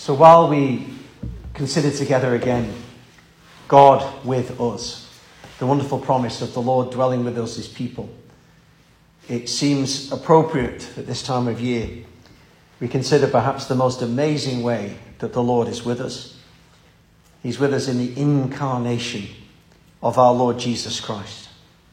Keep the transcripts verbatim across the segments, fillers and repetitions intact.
So while we consider together again God with us, the wonderful promise of the Lord dwelling with us, his people, it seems appropriate at this time of year we consider perhaps the most amazing way that the Lord is with us. He's with us in the incarnation of our Lord Jesus Christ.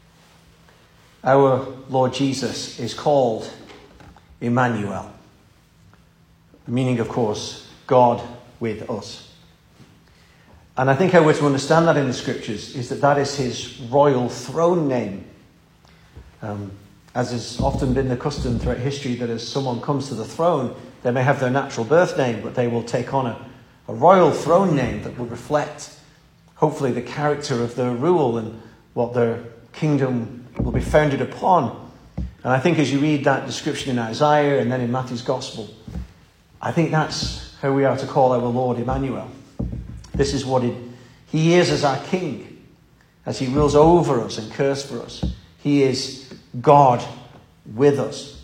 Our Lord Jesus is called Emmanuel, meaning, of course, God with us. And I think how we're to understand that in the scriptures is that that is his royal throne name. Um, as has often been the custom throughout history, that as someone comes to the throne, they may have their natural birth name, but they will take on a, a royal throne name that will reflect, hopefully, the character of their rule and what their kingdom will be founded upon. And I think as you read that description in Isaiah and then in Matthew's Gospel, I think that's how we are to call our Lord Emmanuel. This is what it, he is as our King, as he rules over us and cares for us. He is God with us.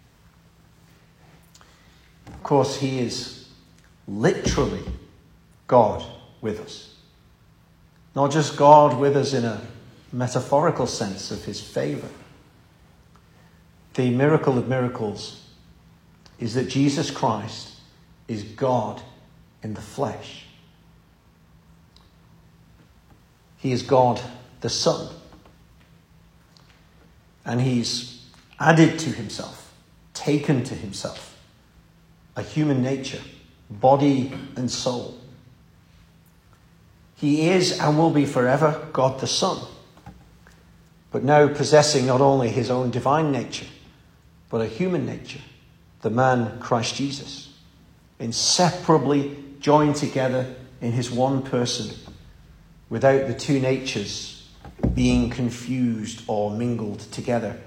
Of course, he is literally God with us. Not just God with us in a metaphorical sense of his favour. The miracle of miracles is that Jesus Christ is God in the flesh. He is God the Son. And he's added to himself, taken to himself, a human nature, body and soul. He is and will be forever God the Son, but now possessing not only his own divine nature, but a human nature, the man Christ Jesus, inseparably joined together in his one person, without the two natures being confused or mingled together.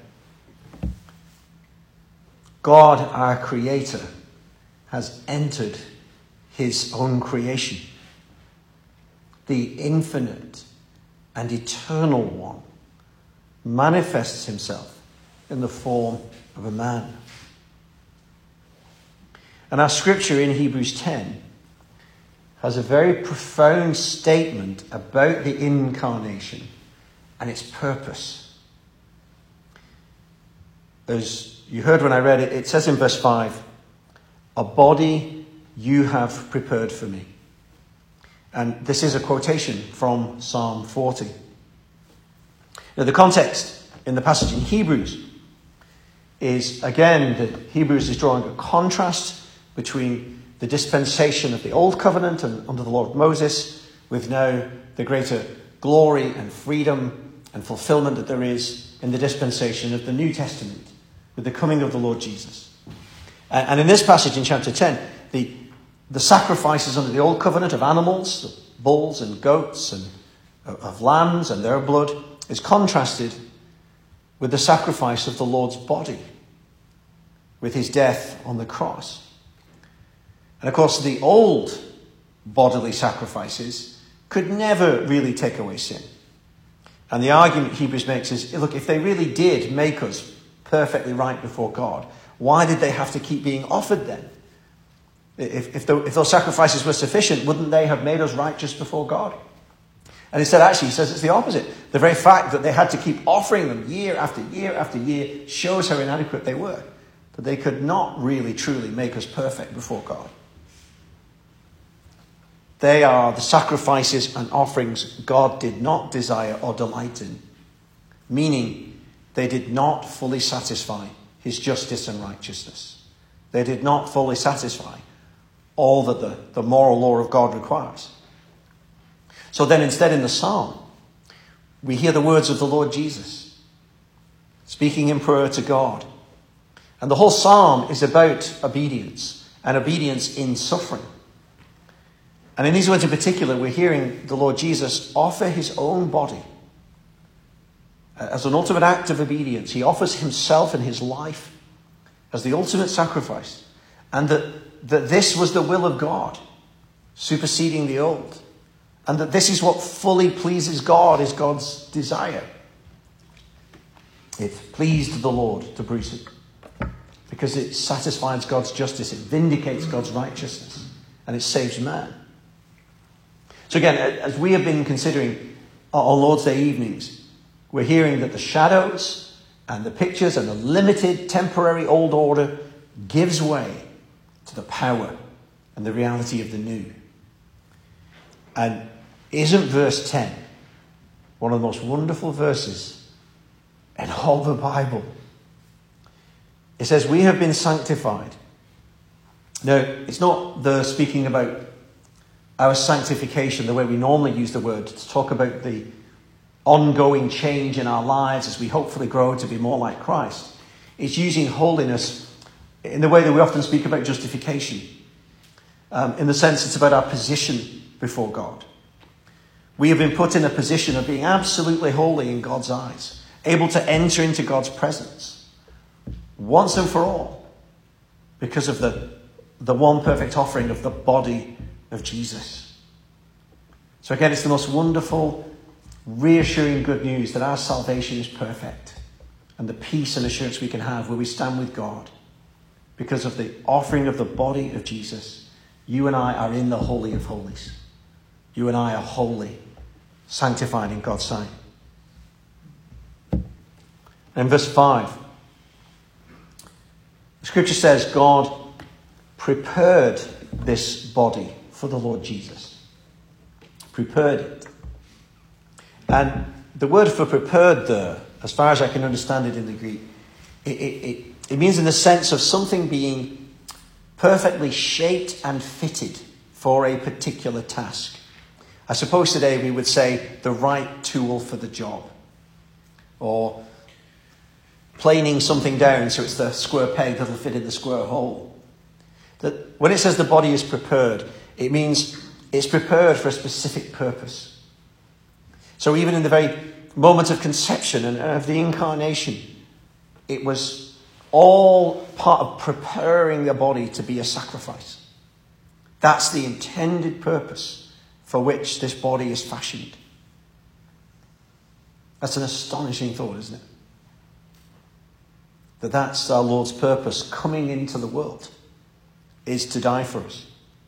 God, our Creator, has entered his own creation. The infinite and eternal one manifests himself in the form of a man. And our scripture in Hebrews ten has a very profound statement about the incarnation and its purpose. As you heard when I read it, it says in verse five, "A body you have prepared for me." And this is a quotation from Psalm forty. Now, the context in the passage in Hebrews is, again, that Hebrews is drawing a contrast between the dispensation of the Old Covenant and under the law of Moses, with now the greater glory and freedom and fulfillment that there is in the dispensation of the New Testament, with the coming of the Lord Jesus. And in this passage in chapter ten, the, the sacrifices under the Old Covenant of animals, of bulls and goats and of lambs and their blood, is contrasted with the sacrifice of the Lord's body, with his death on the cross. And of course, the old bodily sacrifices could never really take away sin. And the argument Hebrews makes is, look, if they really did make us perfectly right before God, why did they have to keep being offered then? If, if, the, if those sacrifices were sufficient, wouldn't they have made us righteous before God? And instead, actually, he says it's the opposite. The very fact that they had to keep offering them year after year after year shows how inadequate they were. That they could not really, truly make us perfect before God. They are the sacrifices and offerings God did not desire or delight in, meaning they did not fully satisfy his justice and righteousness. They did not fully satisfy all that the, the moral law of God requires. So then instead in the psalm, we hear the words of the Lord Jesus, speaking in prayer to God. And the whole psalm is about obedience, and obedience in suffering. And in these words in particular, we're hearing the Lord Jesus offer his own body as an ultimate act of obedience. He offers himself and his life as the ultimate sacrifice. And that, that this was the will of God, superseding the old. And that this is what fully pleases God, is God's desire. It pleased the Lord to bruise it, because it satisfies God's justice. It vindicates God's righteousness. and it saves man. So again, as we have been considering our Lord's Day evenings, we're hearing that the shadows and the pictures and the limited temporary old order gives way to the power and the reality of the new. And isn't verse ten one of the most wonderful verses in all the Bible? It says, we have been sanctified. Now, it's not the speaking about our sanctification the way we normally use the word to talk about the ongoing change in our lives as we hopefully grow to be more like Christ. It's using holiness in the way that we often speak about justification. Um, in the sense it's about our position before God. We have been put in a position of being absolutely holy in God's eyes, able to enter into God's presence once and for all because of the, the one perfect offering of the body of Jesus. So again, it's the most wonderful, reassuring good news that our salvation is perfect and the peace and assurance we can have where we stand with God because of the offering of the body of Jesus. You and I are in the Holy of Holies. You and I are holy, sanctified in God's sight. And verse five, the scripture says God prepared this body for the Lord Jesus. Prepared it. And the word for prepared there, as far as I can understand it in the Greek, it, it, it, it means in the sense of something being perfectly shaped and fitted for a particular task. I suppose today we would say the right tool for the job. Or planing something down so it's the square peg that'll fit in the square hole. That when it says the body is prepared, it means it's prepared for a specific purpose. So even in the very moment of conception and of the incarnation, it was all part of preparing the body to be a sacrifice. That's the intended purpose for which this body is fashioned. That's an astonishing thought, isn't it? That that's our Lord's purpose coming into the world, is to die for us.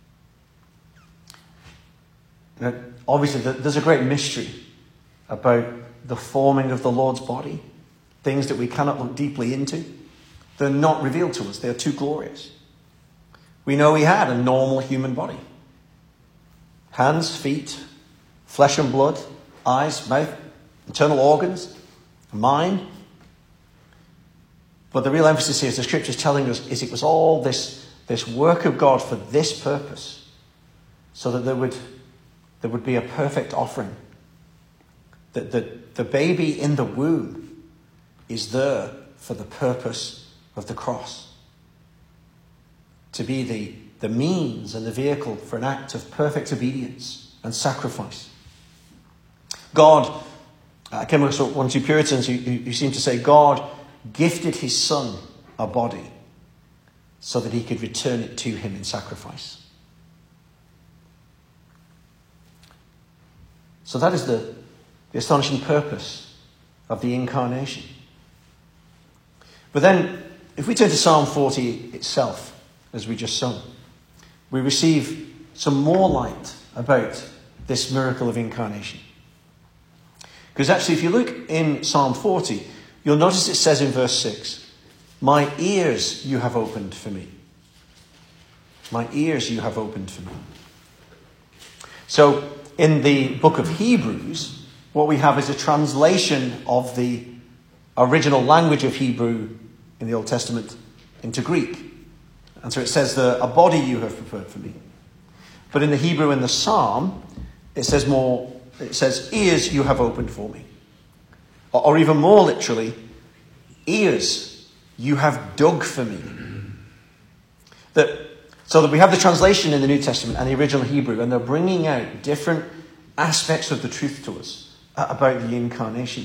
Now, obviously, there's a great mystery about the forming of the Lord's body, things that we cannot look deeply into. They're not revealed to us. They're too glorious. We know he had a normal human body. Hands, feet, flesh and blood, eyes, mouth, internal organs, mind. But the real emphasis here, as the scripture is telling us, is it was all this, this work of God for this purpose, so that there would, there would be a perfect offering. That the, the baby in the womb is there for the purpose of the cross. To be the, the means and the vehicle for an act of perfect obedience and sacrifice. God, I came across one or two Puritans who, who, who seem to say God gifted his son a body so that he could return it to him in sacrifice. So that is the, the astonishing purpose of the incarnation. But then, if we turn to Psalm forty itself, as we just sung, we receive some more light about this miracle of incarnation. Because actually, if you look in Psalm forty, you'll notice it says in verse six, "My ears you have opened for me." My ears you have opened for me. So, in the book of Hebrews, what we have is a translation of the original language of Hebrew in the Old Testament into Greek. And so it says, the, a body you have prepared for me. But in the Hebrew in the Psalm, it says more, it says, ears you have opened for me. Or, or even more literally, ears you have dug for me. That, so that we have the translation in the New Testament and the original Hebrew, and they're bringing out different aspects of the truth to us about the incarnation.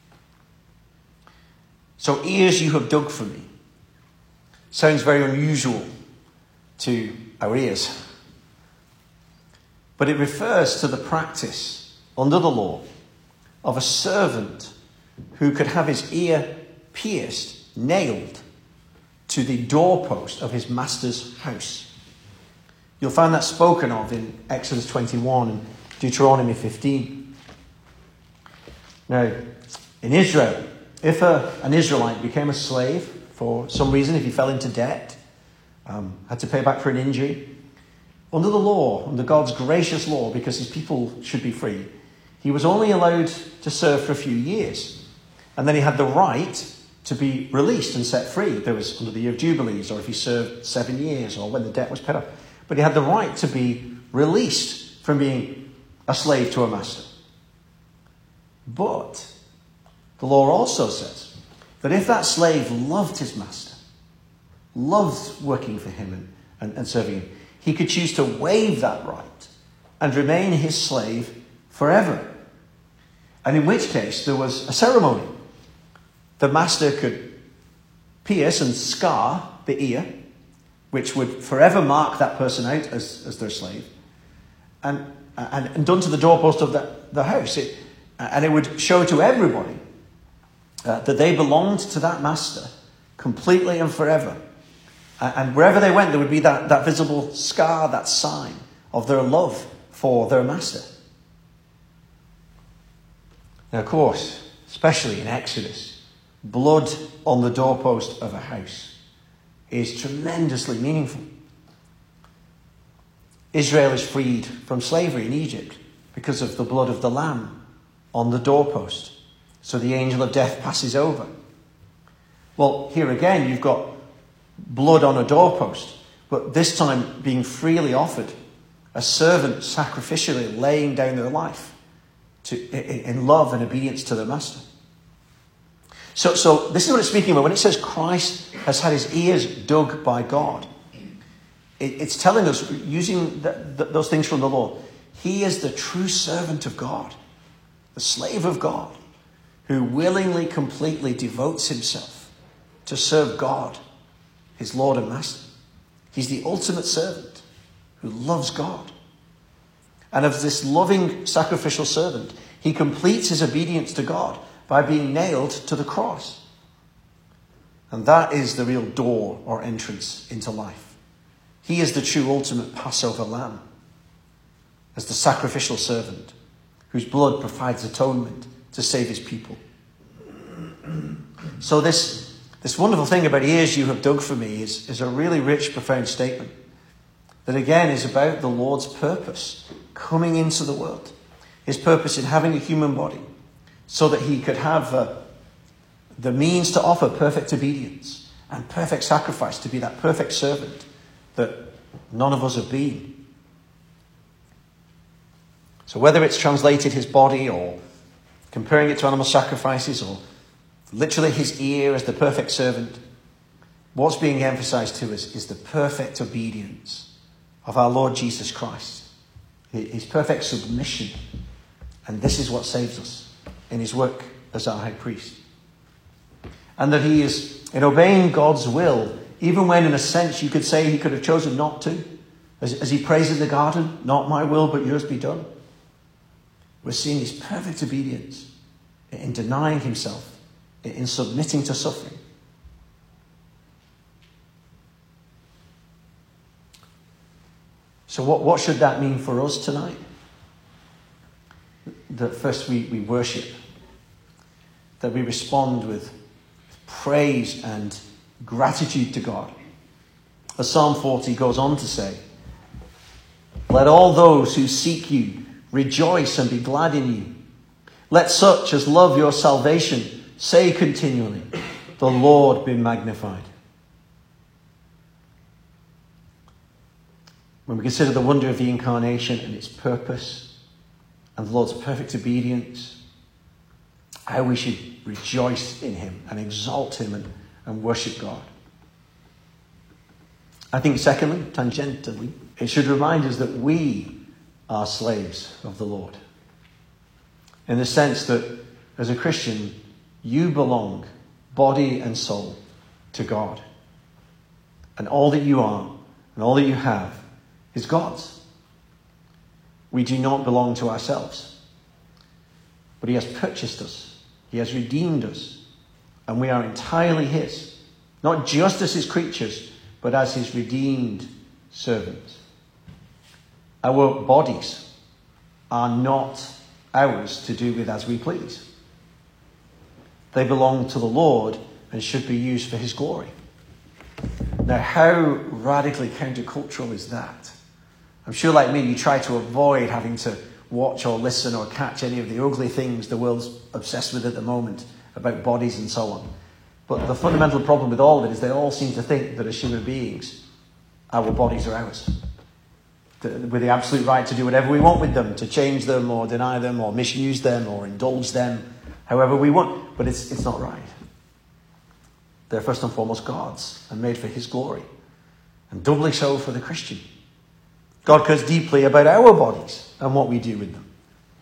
So, ears you have dug for me sounds very unusual to our ears. But it refers to the practice under the law of a servant who could have his ear pierced, nailed to the doorpost of his master's house. You'll find that spoken of in Exodus twenty-one and Deuteronomy fifteen. Now, in Israel, if a, an Israelite became a slave for some reason, if he fell into debt, um, had to pay back for an injury, under the law, under God's gracious law, because his people should be free, he was only allowed to serve for a few years. And then he had the right to be released and set free. There was under the year of Jubilees, or if he served seven years, or when the debt was paid off. But he had the right to be released from being a slave to a master. But the law also says that if that slave loved his master, loved working for him and, and, and serving him, he could choose to waive that right and remain his slave forever. And in which case there was a ceremony. The master could pierce and scar the ear, which would forever mark that person out as, as their slave, and, and, and done to the doorpost of the, the house. It, and it would show to everybody uh, that they belonged to that master completely and forever. Uh, and wherever they went, there would be that, that visible scar, that sign of their love for their master. Now, of course, especially in Exodus, blood on the doorpost of a house is tremendously meaningful. Israel is freed from slavery in Egypt because of the blood of the lamb on the doorpost. So the angel of death passes over. Well, here again, you've got blood on a doorpost, but this time being freely offered, a servant sacrificially laying down their life to, in love and obedience to their master. So, so this is what it's speaking about. When it says Christ has had his ears dug by God, it, it's telling us, using the, the, those things from the law, he is the true servant of God, the slave of God, who willingly, completely devotes himself to serve God, his Lord and Master. He's the ultimate servant who loves God. And of this loving sacrificial servant, he completes his obedience to God by being nailed to the cross. And that is the real door or entrance into life. He is the true ultimate Passover lamb, as the sacrificial servant whose blood provides atonement to save his people. So this, this wonderful thing about ears you have dug for me is, is a really rich, profound statement that again is about the Lord's purpose coming into the world. His purpose in having a human body, so that he could have uh, the means to offer perfect obedience and perfect sacrifice, to be that perfect servant that none of us have been. So whether it's translated his body or comparing it to animal sacrifices or literally his ear as the perfect servant, what's being emphasized to us is the perfect obedience of our Lord Jesus Christ, his perfect submission. And this is what saves us in his work as our high priest. And that he is in obeying God's will, even when in a sense you could say he could have chosen not to. As, as he prays in the garden, not my will but yours be done. We're seeing his perfect obedience in denying himself, in submitting to suffering. So what, what should that mean for us tonight? That first we, we worship, that we respond with praise and gratitude to God. As Psalm forty goes on to say, let all those who seek you rejoice and be glad in you. Let such as love your salvation say continually, the Lord be magnified. When we consider the wonder of the incarnation and its purpose, and the Lord's perfect obedience, how we should rejoice in him and exalt him and, and worship God. I think secondly, tangentially, it should remind us that we are slaves of the Lord. In the sense that as a Christian, you belong, body and soul, to God. And all that you are and all that you have is God's. We do not belong to ourselves. But he has purchased us. He has redeemed us. And we are entirely his. Not just as his creatures, but as his redeemed servants. Our bodies are not ours to do with as we please. They belong to the Lord and should be used for his glory. Now, how radically countercultural is that? I'm sure, like me, you try to avoid having to watch or listen or catch any of the ugly things the world's obsessed with at the moment about bodies and so on. But the fundamental problem with all of it is they all seem to think that as human beings, our bodies are ours. With the absolute right to do whatever we want with them, to change them or deny them or misuse them or indulge them however we want. But it's, it's not right. They're first and foremost God's and made for his glory. And doubly so for the Christian. God cares deeply about our bodies and what we do with them.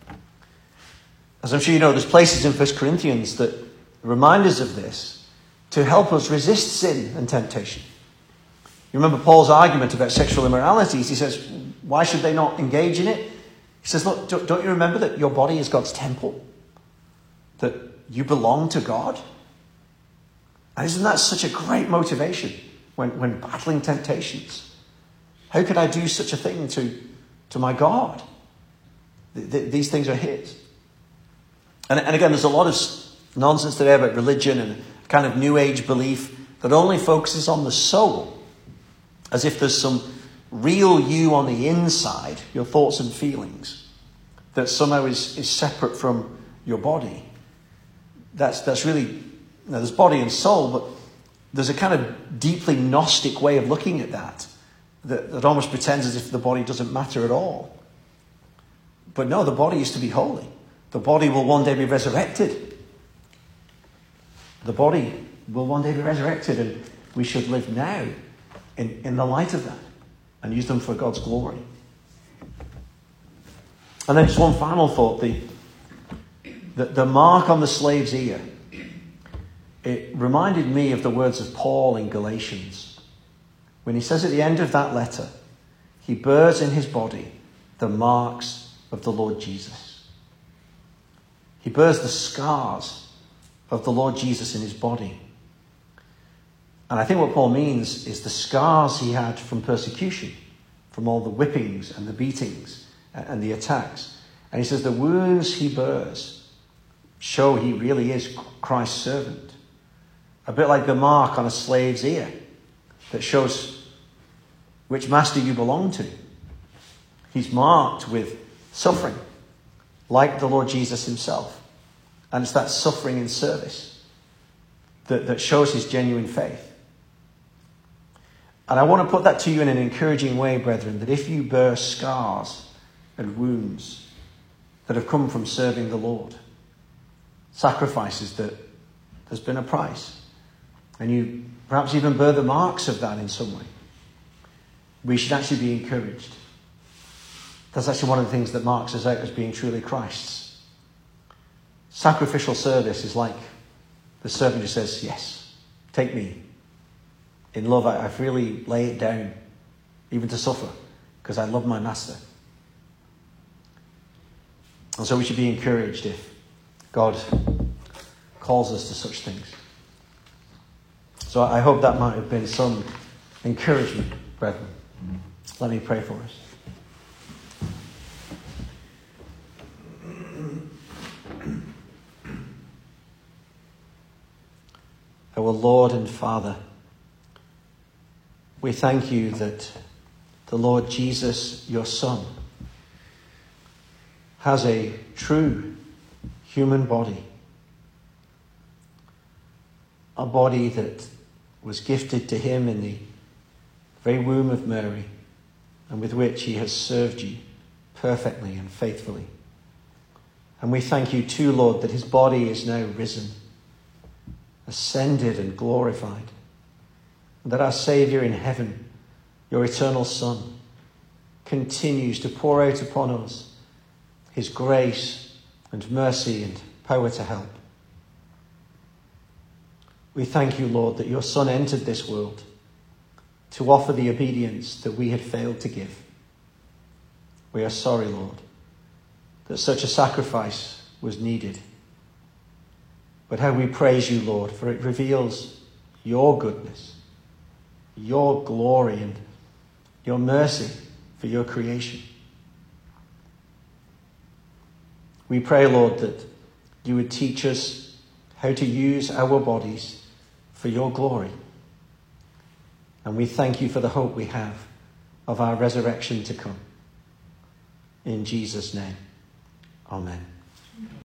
As I'm sure you know, there's places in First Corinthians that remind us of this to help us resist sin and temptation. You remember Paul's argument about sexual immoralities. He says, why should they not engage in it? He says, look, don't you remember that your body is God's temple? That you belong to God? And isn't that such a great motivation when, when battling temptations? How could I do such a thing to, to my God? Th- th- these things are his. And, and again, there's a lot of nonsense today about religion and kind of new age belief that only focuses on the soul, as if there's some real you on the inside, your thoughts and feelings, that somehow is, is separate from your body. That's that's really, you know, there's body and soul, but there's a kind of deeply Gnostic way of looking at that, that, that almost pretends as if the body doesn't matter at all. But no, the body is to be holy. The body will one day be resurrected. The body will one day be resurrected, and we should live now in, in the light of that and use them for God's glory. And then just one final thought. The, the, the mark on the slave's ear. It reminded me of the words of Paul in Galatians, when he says at the end of that letter, he bears in his body the marks of the Lord Jesus. He bears the scars of the Lord Jesus in his body. And I think what Paul means is the scars he had from persecution, from all the whippings and the beatings and the attacks. And he says the wounds he bears show he really is Christ's servant. A bit like the mark on a slave's ear that shows which master you belong to. He's marked with suffering, like the Lord Jesus himself. And it's that suffering in service that, that shows his genuine faith. And I want to put that to you in an encouraging way, brethren, that if you bear scars and wounds that have come from serving the Lord, sacrifices that there's been a price, and you perhaps even bear the marks of that in some way, we should actually be encouraged. That's actually one of the things that marks us out as being truly Christ's. Sacrificial service is like the servant who says, yes, take me. In love, I, I freely lay it down, even to suffer, because I love my master. And so we should be encouraged if God calls us to such things. So I hope that might have been some encouragement, brethren. Let me pray for us. Our Lord and Father, we thank you that the Lord Jesus, your Son, has a true human body. A body that was gifted to him in the very womb of Mary, and with which he has served you perfectly and faithfully. And we thank you too, Lord, that his body is now risen, ascended and glorified, and that our Saviour in heaven, your eternal Son, continues to pour out upon us his grace and mercy and power to help. We thank you, Lord, that your Son entered this world to offer the obedience that we had failed to give. We are sorry, Lord, that such a sacrifice was needed. But how we praise you, Lord, for it reveals your goodness, your glory, and your mercy for your creation. We pray, Lord, that you would teach us how to use our bodies for your glory. And we thank you for the hope we have of our resurrection to come. In Jesus' name, amen.